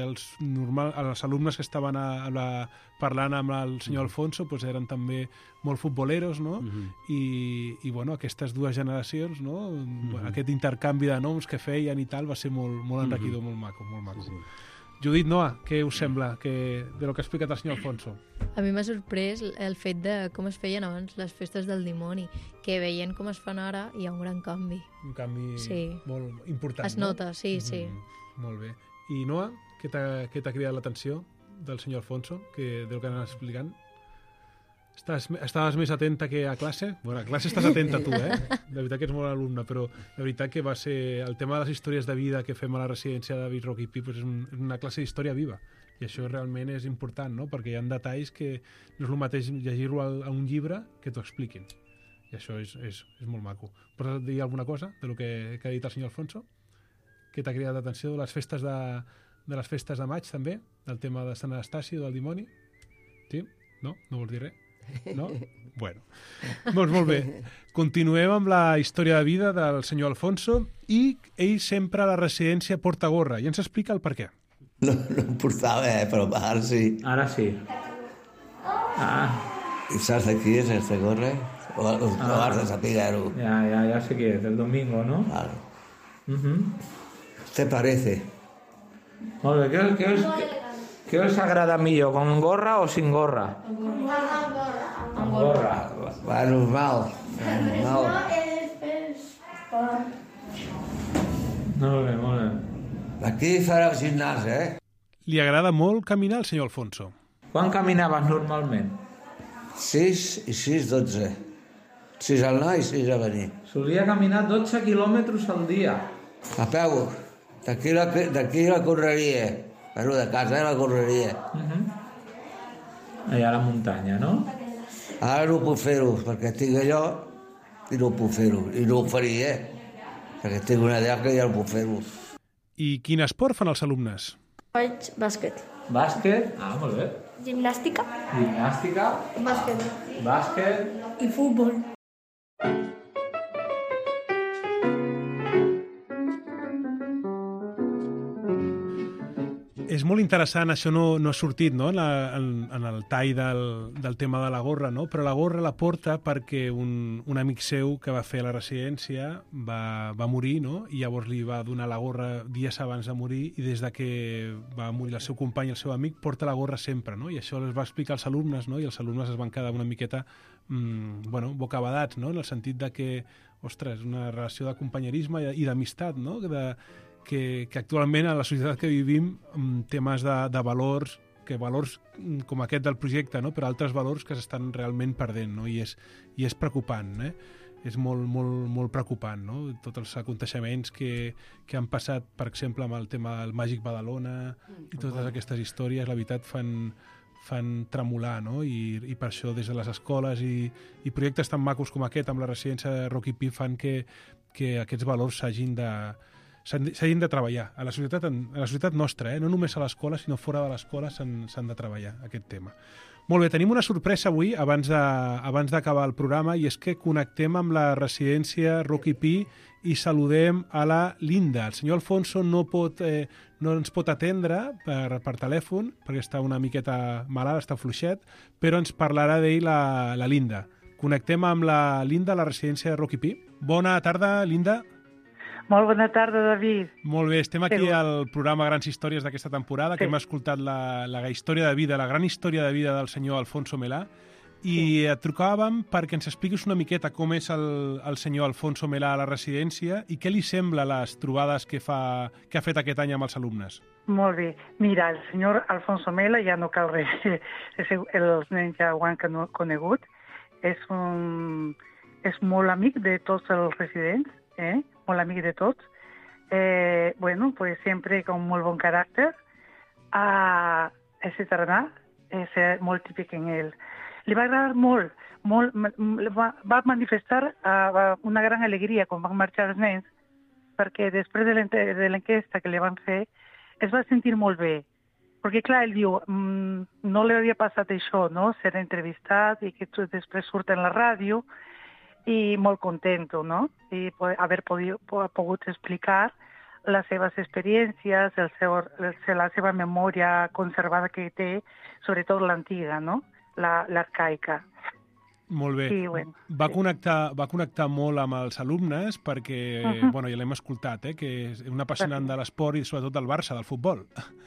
els alumnes que estaven parlant amb el senyor Alfonso eren també molt futboleros, no? I aquestes dues generacions, no? Aquest intercanvi de noms que feien i tal va ser molt enriquidor, molt maco. Judit, Noa, què us sembla de lo que ha explicat el senyor Alfonso? A mi m'ha sorprès el fet de com es feien abans les festes del dimoni, que veient com es fan ara hi ha un gran canvi. Un canvi molt important, es nota, sí. Molt bé. I Noa, què t'ha cridat l'atenció del senyor Alfonso, del que anàs explicant? Estaves més atenta que a classe? Bueno, a classe estàs atenta tu, eh? De veritat que ets molt alumne, però la veritat que va ser el tema de les històries de vida que fem a la residència de David, Roc i Pi, és una classe d'història viva. I això realment és important, no? Perquè hi ha detalls que no és el mateix llegir-lo a un llibre que t'ho expliquin. I això és molt maco. Pots dir alguna cosa de lo que ha dit el senyor Alfonso? Que t'ha cridat l'atenció de les festes de maig, també? Del tema de Sant Anastasi o del dimoni? Sí? No? No vols dir res? No? Bueno, doncs molt bé. Continuem amb la història de vida del senyor Alfonso i ell sempre a la residència porta gorra i ens explica el per què. No em portava, però ara sí. Ara sí. I saps de qui és aquesta gorra? O has de saber-ho? Ya sé que és, del domingo, ¿no? Claro. ¿Te parece? Molt bé, ¿qué os agrada millor, con gorra o sin gorra? Amb gorra. Va, normal. Molt bé. Aquí farà el gimnàs, Li agrada molt caminar al senyor Alfonso. Quan caminaves normalment? 6 i 6, 12. 6 al anar i 6 a venir. Solia caminar 12 quilòmetres al dia. A peu. D'aquí la correria. Bueno, de casa la correria. Allà a la muntanya, no? Ara no puc fer-ho, perquè tinc allò i no puc fer-ho. I no ho faria, perquè tinc una idea que ja no puc fer-ho. I quin esport fan els alumnes? Faig bàsquet. Bàsquet? Molt bé. Gimnàstica. Bàsquet. I futbol. És molt interessant, això no ha sortit, no? en el tall del tema de la gorra, no? Però la gorra la porta perquè un amic seu que va fer a la residència va morir, no? I llavors li va donar la gorra dies abans de morir i des de que va morir el seu company, el seu amic, porta la gorra sempre, no? I això els va explicar als alumnes, no? I els alumnes es van quedar una miqueta bocabadats, no? En el sentit de que, ostres, una relació de companyerisme i d'amistat, no? Que actualment a la societat que vivim temes de valors com aquest del projecte, no? Però altres valors que s'estan realment perdent, no? I és preocupant, és molt preocupant, no? Tots els aconteixements que han passat, per exemple, amb el tema del Màgic Badalona i totes aquestes històries, la veritat fan tremolar, no? I per això des de les escoles i projectes tan macos com aquest amb la residència de Roc i Pi fan que aquests valors s'hagin s'hagin de treballar. A la societat nostra, no només a l'escola, sinó fora de l'escola s'han de treballar aquest tema. Molt bé, tenim una sorpresa avui, abans d'acabar el programa, i és que connectem amb la residència Rocky Pi i saludem a la Linda. El senyor Alfonso no ens pot atendre per telèfon, perquè està una miqueta malalt, està fluixet, però ens parlarà d'ell la Linda. Connectem amb la Linda a la residència Rocky Pi. Bona tarda, Linda. Molt bona tarda, David. Molt bé, estem aquí al programa Grans Històries d'aquesta temporada, que hem escoltat la gran història de vida del senyor Alfonso Melà, i et trucàvem perquè ens expliquis una miqueta com és el senyor Alfonso Melà a la residència i què li sembla les trobades que ha fet aquest any amb els alumnes. Molt bé. Mira, el senyor Alfonso Melà ja no cal res. Els nens ja ho han conegut. És molt amic de tots els residents, molt amic de tots. Pues sempre con molt bon caràcter. És eternal, és molt típic en ell. Li va agradar molt, va manifestar una gran alegria quan van marxar els nens, perquè després de l'enquesta que li van fer es va sentir molt bé. Perquè, clar, ell diu, no li havia passat això, no?, ser entrevistat i que després surt en la ràdio, i molt contento, no?, i haver pogut explicar les seves experiències, la seva memòria conservada que té, sobretot l'antiga, no?, l'arcaica. Molt bé. Sí, bueno, va connectar molt amb els alumnes perquè, ja l'hem escoltat, que és un apassionant de l'esport i sobretot del Barça, del futbol.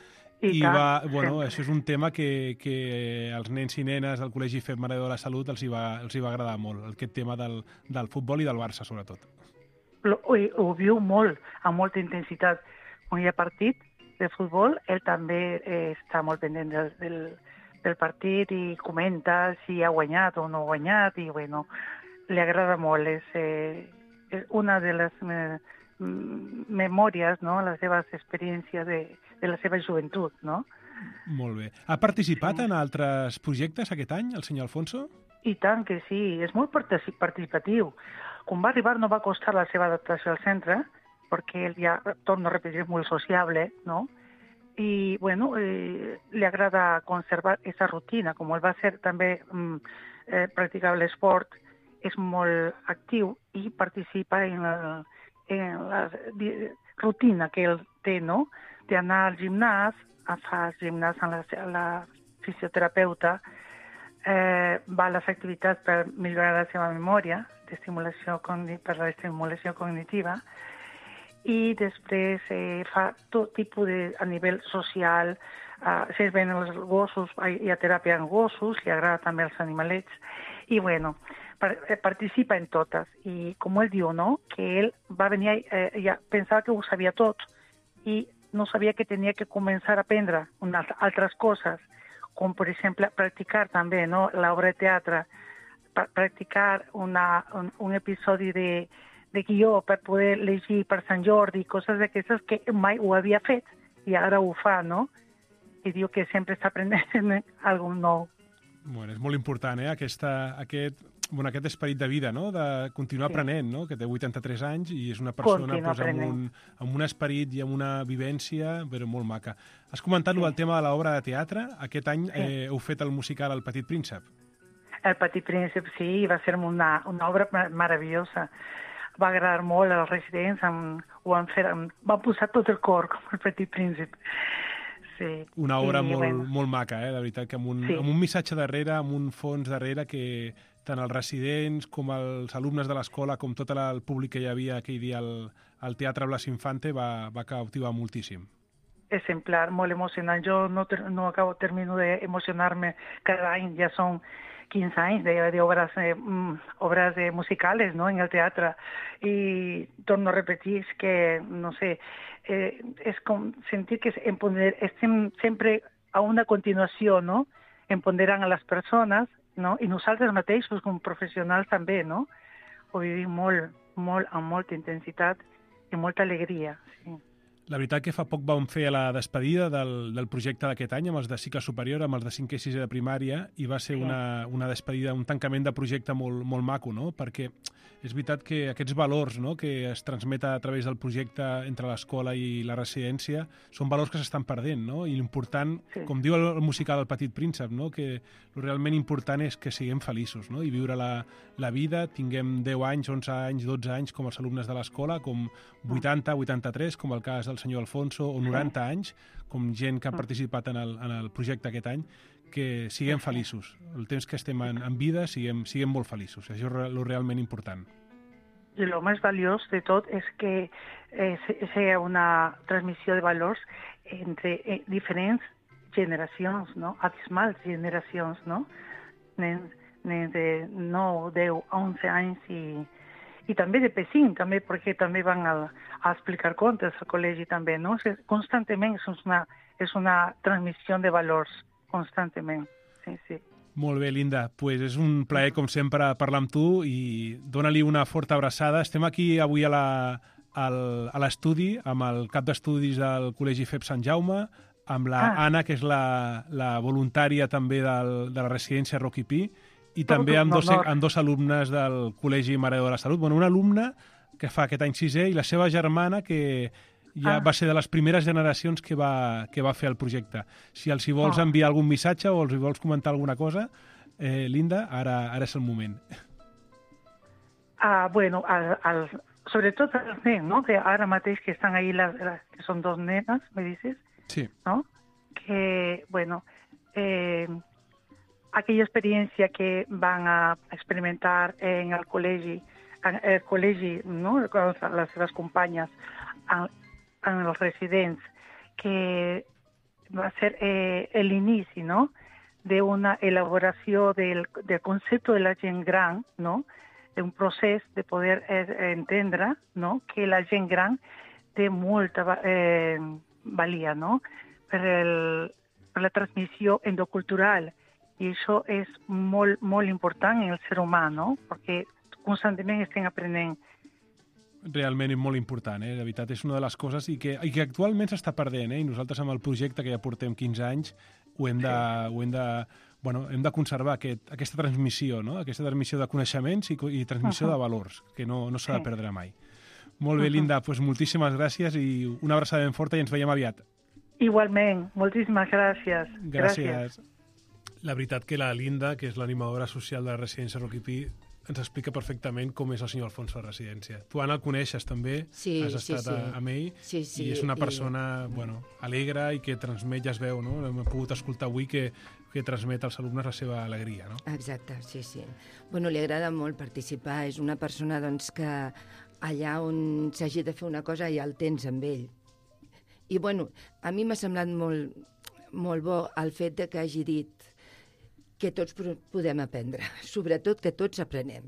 Això és un tema que als nens i nenes del Col·legi FEB Mare de la Salut els hi va agradar molt, aquest tema del futbol i del Barça, sobretot. Ho viu molt, amb molta intensitat. Quan hi ha partit de futbol, ell també està molt pendent del partit i comenta si ha guanyat o no ha guanyat, i li agrada molt. És una de les memòries, no?, les seves experiències de la seva joventut, no? Molt bé. Ha participat en altres projectes aquest any, el senyor Alfonso? I tant que sí, és molt participatiu. Quan va arribar no va costar la seva adaptació al centre, perquè ell ja, torno a repetir, és molt sociable, no? I, li agrada conservar aquesta rutina, com ell va ser també practicar l'esport, és molt actiu i participa en la rutina que ell té, no?, d'anar al gimnàs, fa gimnàs amb la fisioterapeuta, va a les activitats per millorar la seva memòria, per la estimulació cognitiva, i després fa tot tipus a nivell social, si es ven els gossos, hi ha teràpia en gossos, li agrada també els animalets, i participa en totes. I com ell diu, no?, que ell va venir, ja pensava que ho sabia tot, i no sabia que tenia que començar a aprendre altres coses, com per exemple practicar també, no?, l'obra de teatre, practicar un episodi de guió per poder llegir per Sant Jordi, coses d'aquestes que mai ho havia fet i ara ho fa, no? I diu que sempre està aprenent alguna nou. És molt important, aquest esperit de vida, no?, de continuar aprenent, no?, que té 83 anys i és una persona amb un esperit i amb una vivència molt maca. Has comentat el tema de l'obra de teatre. Aquest any heu fet el musical El Petit Príncep. El Petit Príncep, sí, va ser una obra meravellosa. Va agradar molt als residents, van posar tot el cor com El Petit Príncep. Sí. Una obra molt maca, de veritat, que amb un missatge darrere, amb un fons darrere que tant els residents com els alumnes de l'escola, com tot el públic que hi havia aquell dia al Teatre Blas Infante, va cautivar moltíssim. Exemplar, molt emocionant. Jo no termino d'emocionar-me cada any, ja són 15 anys d'obres musicales, no?, en el teatre. I torno a repetir que, no sé, és com sentir que estem sempre a una continuació, no?, empoderant a les persones, no?, i nosaltres mateixos com professionals també, no?, ho vivim molt, amb molta intensitat i molta alegria. Sí. La veritat que fa poc vam fer la despedida del projecte d'aquest any amb els de cicle superior, amb els de 5è i 6è de primària, i va ser una despedida, un tancament de projecte molt maco, no? Perquè és veritat que aquests valors, no?, que es transmeten a través del projecte entre l'escola i la residència són valors que s'estan perdent, no? I l'important, com diu el musical El Petit Príncep, no?, que el realment important és que siguem feliços, no?, i viure la vida, tinguem 10 anys, 11 anys, 12 anys com els alumnes de l'escola, com 80, 83, com el cas del senyor Alfonso, o 90 anys, com gent que ha participat en el projecte aquest any, que siguem feliços. El temps que estem en vida, siguem molt feliços. Això és el realment important. I el més valiós de tot és que sigui una transmissió de valors entre diferents generacions, no? Abismals generacions, no? Nens de 9, 10, 11 anys i també de P5, també, perquè també van a explicar contes al col·legi també, no? Constantment és una transmissió de valors, constantment, sí. Molt bé, Linda. Pues és un plaer, com sempre, parlar amb tu i dóna-li una forta abraçada. Estem aquí avui a l'estudi, amb el cap d'estudis del Col·legi FEP Sant Jaume, amb la Anna, que és la voluntària també de la residència Rocky Pi, i també amb dos alumnes del Col·legi Mare de la Salut. Bueno, una alumna que fa aquest any 6è i la seva germana que ja va ser de les primeres generacions que va fer el projecte. Si els hi vols enviar algun missatge o els hi vols comentar alguna cosa, Linda, ara és el moment. Bueno, sobretot els nens, no?, que ara mateix que estan ahí, que són dos nenes, me dices, sí, ¿no?, que, bueno, aquella experiencia que van a experimentar en el col·legi, no?, con les seves companyes, en els residents, que va ser l'inici, no?, d'una elaboració del concepte de la gent gran, no?, d'un procés de poder entendre, no?, que la gent gran té molta valia, no?, per la transmissió endocultural. I això és molt important en el ser humà, no?, perquè constantment estem aprenent. Realment és molt important, de veritat, és una de les coses i que actualment s'està perdent, i nosaltres amb el projecte que ja portem 15 anys hem de conservar aquesta transmissió, no?, aquesta transmissió de coneixements i transmissió de valors, que no s'ha de perdre mai. Molt bé, Linda, doncs moltíssimes gràcies i una abraçada ben forta i ens veiem aviat. Igualment, moltíssimes gràcies. Gràcies. La veritat que la Linda, que és l'animadora social de la residència Rocky Pi, ens explica perfectament com és el senyor Alfonso a la residència. Tu, Anna, el coneixes també, has estat amb ell, i és una persona alegre i que transmet, ja es veu, no? Hem pogut escoltar avui que transmet als alumnes la seva alegria, no? Exacte, sí. Bueno, li agrada molt participar, és una persona doncs, que allà on s'hagi de fer una cosa ja el tens amb ell. I bueno, a mi m'ha semblat molt bo el fet de que hagi dit que tots podem aprendre, sobretot que tots aprenem.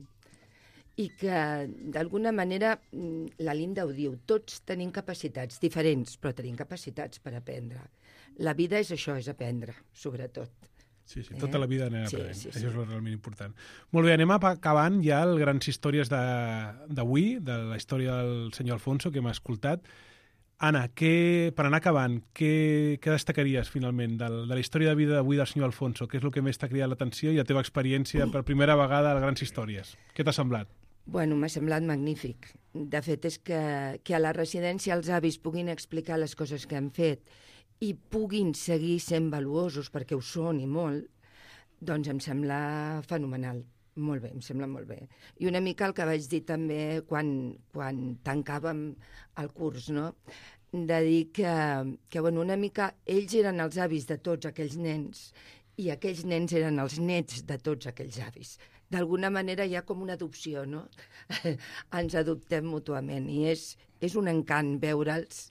I que, d'alguna manera, la Linda ho diu, tots tenim capacitats diferents, però tenim capacitats per aprendre. La vida és això, és aprendre, sobretot. Sí, tota la vida anem aprenent. Això és realment important. Molt bé, anem acabant ja les grans històries d'avui, de la història del senyor Alfonso, que hem escoltat. Anna, per anar acabant, què destacaries finalment de la història de vida d'avui del senyor Alfonso? Què és el que més t'ha cridat l'atenció i la teva experiència per primera vegada a les grans històries? Què t'ha semblat? Bueno, m'ha semblat magnífic. De fet, és que a la residència els avis puguin explicar les coses que han fet i puguin seguir sent valuosos, perquè ho són i molt, doncs em sembla fenomenal. Molt bé, em sembla molt bé. I una mica el que vaig dir també quan tancàvem el curs, no?, de dir que una mica ells eren els avis de tots aquells nens i aquells nens eren els nets de tots aquells avis. D'alguna manera hi ha com una adopció, no? Ens adoptem mútuament i és un encant veure'ls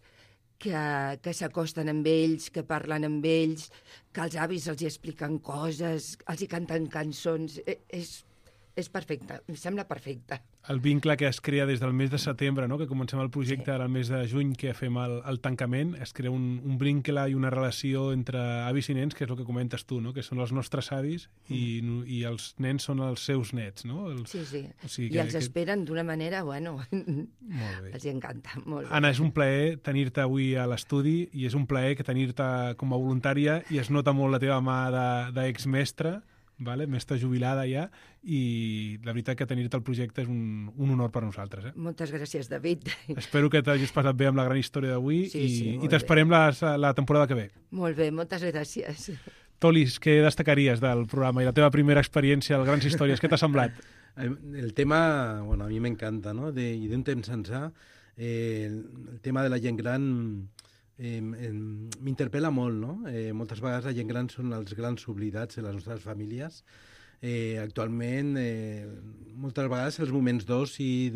que s'acosten amb ells, que parlen amb ells, que els avis els hi expliquen coses, els hi canten cançons. És perfecte, em sembla perfecte. El vincle que es crea des del mes de setembre, no? Que comencem el projecte al mes de juny, que fem el tancament, es crea un vincle i una relació entre avis i nens, que és el que comentes tu, no? Que són els nostres avis i els nens són els seus nets, no? Sí. O sigui I els esperen d'una manera, bueno, molt bé. els encanta. Molt bé. Anna, és un plaer tenir-te avui a l'estudi i és un plaer que tenir-te com a voluntària i es nota molt la teva mà d'exmestra, vale? Mestra jubilada ja, i la veritat que tenir-te al projecte és un honor per nosaltres. Moltes gràcies, David. Espero que t'hagis passat bé amb la gran història d'avui i molt t'esperem la temporada que ve. Molt bé, moltes gràcies. Tolis, què destacaries del programa i la teva primera experiència al Grans Històries? Què t'ha semblat? El tema, bueno, a mi m'encanta, no? I d'un temps ençà, el tema de la gent gran m'interpel·la molt, no? Moltes vegades la gent gran són els grans oblidats de les nostres famílies. Actualment, moltes vegades els moments d'oci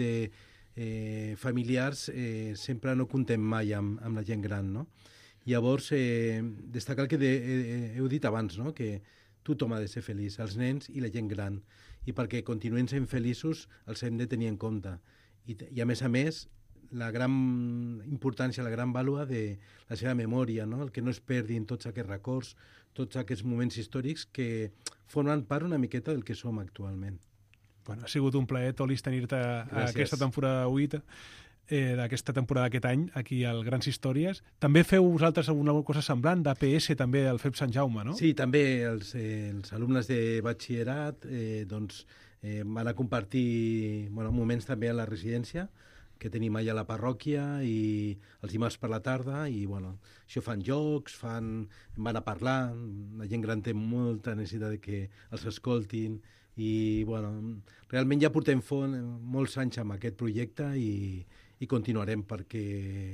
familiars sempre no comptem mai amb la gent gran, no? Llavors, destacar el que heu dit abans, no? Que tothom ha de ser feliç, els nens i la gent gran. I perquè continuem sent feliços els hem de tenir en compte. I a més, la gran importància, la gran vàlua de la seva memòria, no? El que no es perdin tots aquests records, tots aquests moments històrics que formen part una miqueta del que som actualment. Bueno, ha sigut un plaer, Tolis, tenir-te aquesta temporada 8, d'aquesta temporada d'aquest any, aquí al Grans Històries. També feu vosaltres alguna cosa semblant d'APS, també, al FEP Sant Jaume, no? Sí, també els alumnes de batxillerat van a compartir moments també a la residència, que tenim allà a la parròquia, i els dimarts per la tarda, i això fan jocs, van a parlar, la gent gran té molta necessitat de que els escoltin, i realment ja portem molts anys amb aquest projecte i continuarem perquè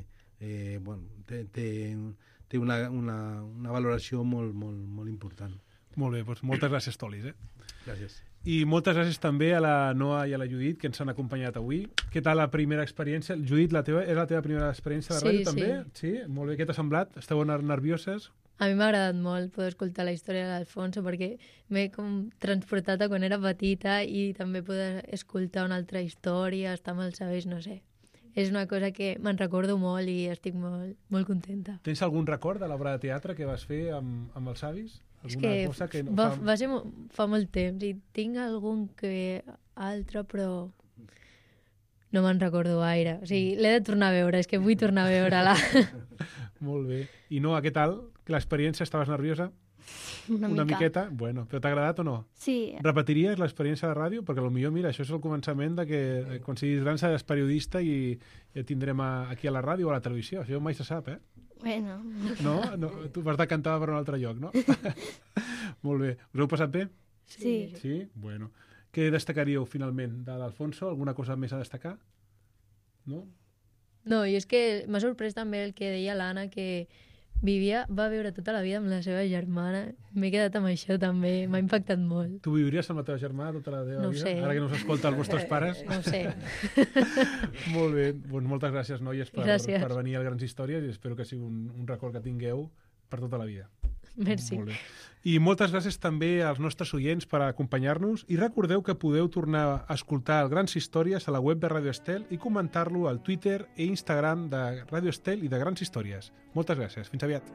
té una valoració molt important. Molt bé, doncs moltes gràcies, Tolis. Gràcies. I moltes gràcies també a la Noa i a la Judit, que ens han acompanyat avui. Què tal la primera experiència? Judit, és la teva primera experiència de ràdio, també? Sí. Molt bé, què t'ha semblat? Esteu nervioses? A mi m'ha agradat molt poder escoltar la història de l'Alfonso, perquè m'he transportat a quan era petita i també poder escoltar una altra història, estar amb els avis, no sé. És una cosa que me'n recordo molt i estic molt contenta. Tens algun record de l'obra de teatre que vas fer amb els avis? És que va ser fa molt temps i tinc algun altre, però no me'n recordo gaire. O sigui, l'he de tornar a veure, és que vull tornar a veure-la. Molt bé. I Noa, què tal? L'experiència, estaves nerviosa? Una miqueta? Bueno, però t'ha agradat o no? Sí. Repetiries l'experiència de ràdio? Perquè potser, mira, això és el començament de que quan siguis gran seràs periodista i ja tindrem aquí a la ràdio o a la televisió. Això mai se sap, eh? Bueno. No? Tu vas decantada per un altre lloc, no? Molt bé. Us heu passat bé? Sí. Sí? Bueno. Què destacaríeu finalment de l'Alfonso? Alguna cosa més a destacar? No? No, i és que m'ha sorprès també el que deia l'Anna, que va viure tota la vida amb la seva germana. M'he quedat amb això també, m'ha impactat molt. Tu viuries amb la teva germana tota la teva vida? No ho sé. Ara que no us escolta els vostres pares? No ho sé. Molt bé, doncs moltes gràcies, noies, per venir a Grans Històries i espero que sigui un record que tingueu per tota la vida. Merci. Molt bé. I moltes gràcies també als nostres oients per acompanyar-nos i recordeu que podeu tornar a escoltar el Grans Històries a la web de Ràdio Estel i comentar-lo al Twitter i Instagram de Ràdio Estel i de Grans Històries. Moltes gràcies. Fins aviat.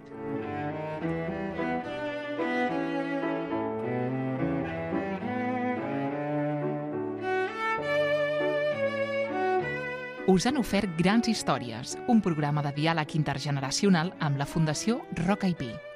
Us han ofert Grans Històries, un programa de diàleg intergeneracional amb la Fundació Roca i Pi.